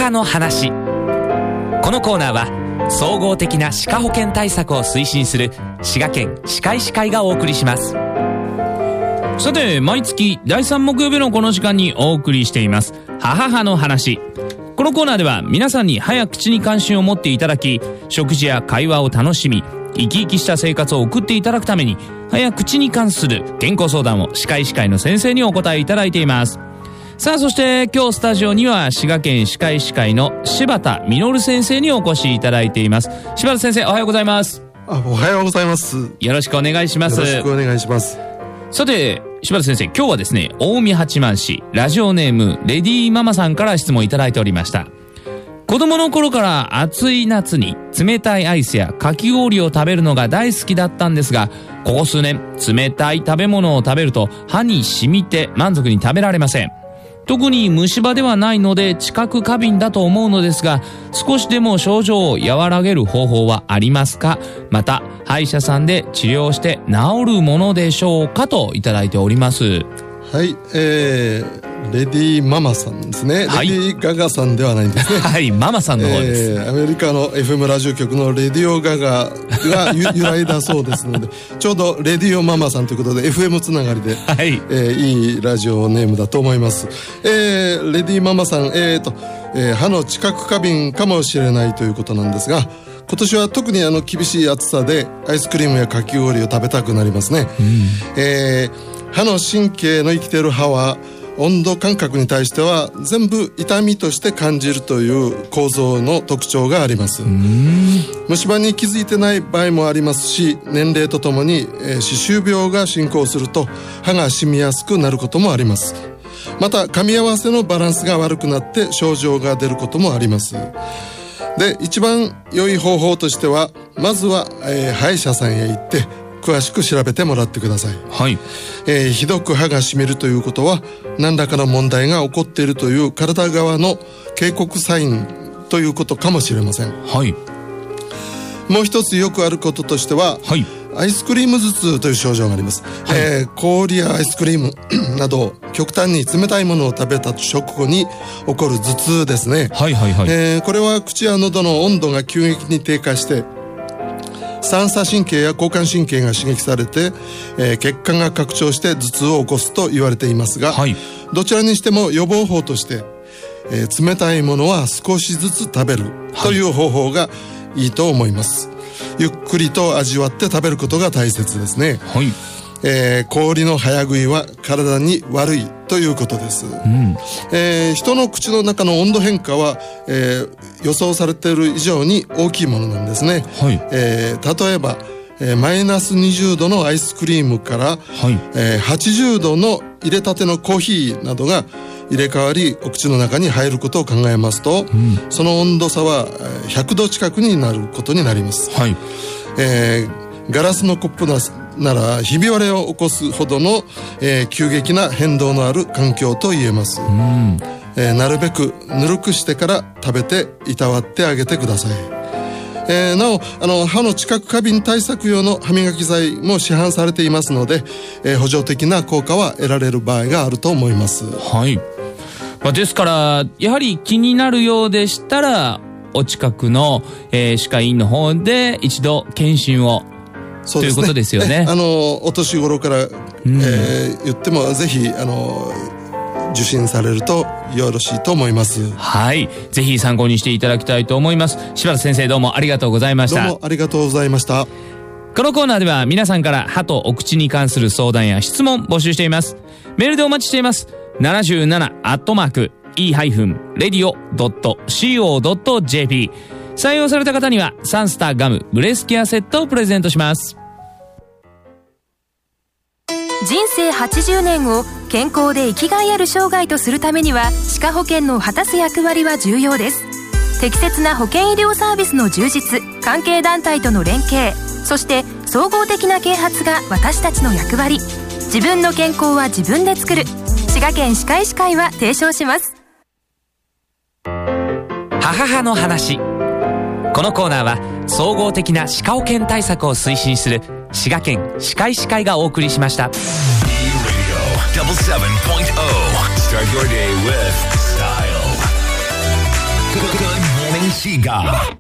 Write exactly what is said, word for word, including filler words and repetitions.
はの話。このコーナーは総合的な歯科保険対策を推進する滋賀県歯科医師会がお送りします。 さて、毎月だいさん木曜日のこの時間にお送りしていますはははの話。このコーナーでは皆さんに歯や口に関心を持っていただき、食事や会話を楽しみ、生き生きした生活を送っていただくために、歯や口に関する健康相談を歯科医師会の先生にお答えいただいています。さあ、そして今日スタジオには滋賀県歯科医師会の柴田実先生にお越しいただいています。柴田先生、おはようございます。 あ、おはようございます。 よろしくお願いします。 よろしくお願いします。 さて、柴田先生、今日はですね、近江八幡市ラジオネームレディーママさんから質問いただいておりました。子供の頃から暑い夏に冷たいアイスやかき氷を食べるのが大好きだったんですが、ここ数年冷たい食べ物を食べると歯に染みて満足に食べられません。特に虫歯ではないので知覚過敏だと思うのですが、少しでも症状を和らげる方法はありますか？また歯医者さんで治療して治るものでしょうか、といただいております。 はい、えー、レディーママさんですね、はい、レディーガガさんではないんですねはい、ママさんの方です、 えー、アメリカの エフエム ラジオ局のレディオガガが由来だそうですのでちょうどレディオママさんということで エフエム つながりで、はいえー、いいラジオネームだと思います。えー、レディーママさん、えーとえー、歯の知覚過敏かもしれないということなんですが、今年は特にあの厳しい暑さでアイスクリームやかき氷を食べたくなりますね、うんえー歯の神経の生きている歯は温度感覚に対しては全部痛みとして感じるという構造の特徴があります。虫歯に気づいてない場合もありますし、年齢とともに、えー、歯周病が進行すると歯が染みやすくなることもあります。また噛み合わせのバランスが悪くなって症状が出ることもあります。で、一番良い方法としては、まずは、えー、歯医者さんへ行って詳しく調べてもらってください。はい。えー、ひどく歯がしみるということは何らかの問題が起こっているという体側の警告サインということかもしれません。はい。もう一つよくあることとしては、はい、アイスクリーム頭痛という症状があります。はい、えー、氷やアイスクリームなど極端に冷たいものを食べた直後に起こる頭痛ですね。はいはいはい。えー、これは口や喉の温度が急激に低下して三叉神経や交感神経が刺激されて、えー、血管が拡張して頭痛を起こすと言われていますが、はい、どちらにしても予防法として、えー、冷たいものは少しずつ食べるという方法がいいと思います。ゆっくりと味わって食べることが大切ですね。はい、えー、氷の早食いは体に悪いということです。うんえー、人の口の中の温度変化は、えー、予想されている以上に大きいものなんですね。はいえー、例えば、えー、マイナスにじゅうどのアイスクリームから、はいえー、はちじゅうどの入れたてのコーヒーなどが入れ替わりお口の中に入ることを考えますと、うん、その温度差はひゃくど近くになることになります。はいえー、ガラスのコップなならひび割れを起こすほどの、えー、急激な変動のある環境と言えます。うんえー、なるべくぬるくしてから食べていたわってあげてください。えー、なおあの歯の知覚過敏対策用の歯磨き剤も市販されていますので、えー、補助的な効果は得られる場合があると思います。はい、 まあ、ですからやはり気になるようでしたらお近くの、えー、歯科医院の方で一度検診をということですよね。 あのお年頃から、うんえー、言ってもぜひあの受診されるとよろしいと思います。 はい、ぜひ参考にしていただきたいと思います。柴田先生、どうもありがとうございました。 どうもありがとうございました。 このコーナーでは皆さんから歯とお口に関する相談や質問募集しています。メールでお待ちしています。ななじゅうななアットマーク イー レディオ ドット シーオー ドット ジェーピー 採用された方にはサンスターガムブレスケアセットをプレゼントします。 人生はちじゅうねんを健康で生きがいある生涯とするためには歯科保険の果たす役割は重要です。適切な保険医療サービスの充実、関係団体との連携、そして総合的な啓発が私たちの役割。自分の健康は自分で作る。滋賀県歯科医師会は提唱します。 はははの話。このコーナーは総合的な歯科保険対策を推進する滋賀県歯科医師会がお送りしました。 Start your day with style. シガ